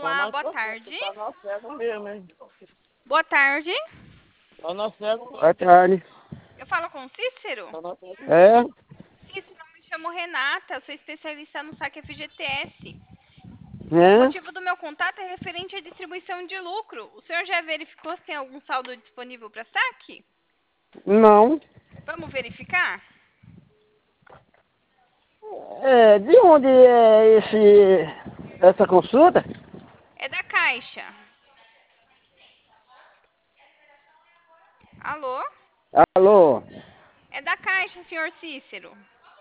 Só Olá, nós boa você tarde. tá na cega mesmo, hein? Boa tarde. Só na cega. Boa tarde. Eu falo com o Cícero? Só na cega. É? Cícero, eu me chamo Renata, eu sou especialista no saque FGTS. O É? motivo do meu contato é referente à distribuição de lucro. O senhor já verificou se tem algum saldo disponível para saque? Não. Vamos verificar? É, de onde é essa consulta? É da Caixa. Alô? Alô? É da Caixa, senhor Cícero.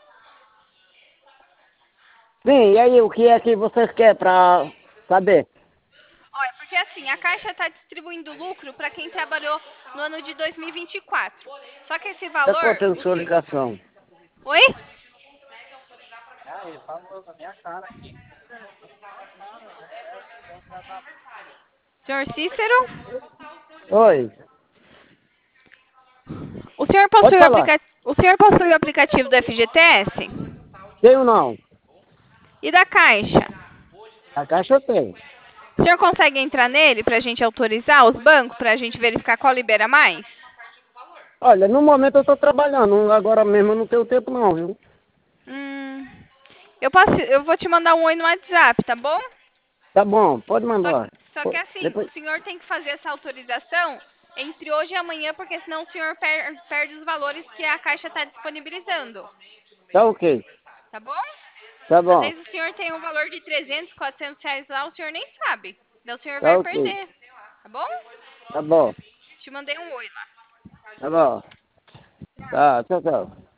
Sim, e aí, o que é que vocês querem pra saber? Olha, porque assim, a Caixa está distribuindo lucro para quem trabalhou no ano de 2024. Só que esse Tá valor... cortando sua ligação. Oi? Ah, ele falou na minha cara aqui. Senhor Cícero? Oi, pode falar. O senhor possui o aplicativo do FGTS? Tenho não. E da Caixa? A caixa eu tenho. O senhor consegue entrar nele para a gente autorizar os bancos, para a gente verificar qual libera mais? Olha, no momento eu tô trabalhando, agora mesmo eu não tenho tempo não, viu? Hum, eu vou te mandar um oi no WhatsApp, tá bom? Tá bom, pode Só, mandar. só que assim, o Depois, senhor tem que fazer essa autorização entre hoje e amanhã, porque senão o senhor perde os valores que a Caixa está disponibilizando, tá ok. tá bom? Tá Às bom, vezes o senhor tem um valor de 300, 400 reais lá, o senhor nem sabe. Daí o senhor tá vai ok. perder, tá bom? Tá bom, Te mandei um oi lá. tá bom. Tá, tchau, tchau.